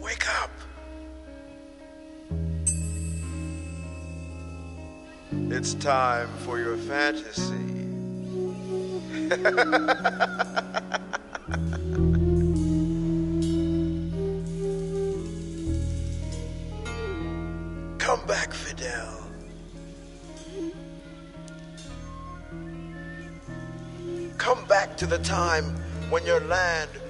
Wake up. It's time for your fantasy. Come back, Fidel. Come back to the time when your land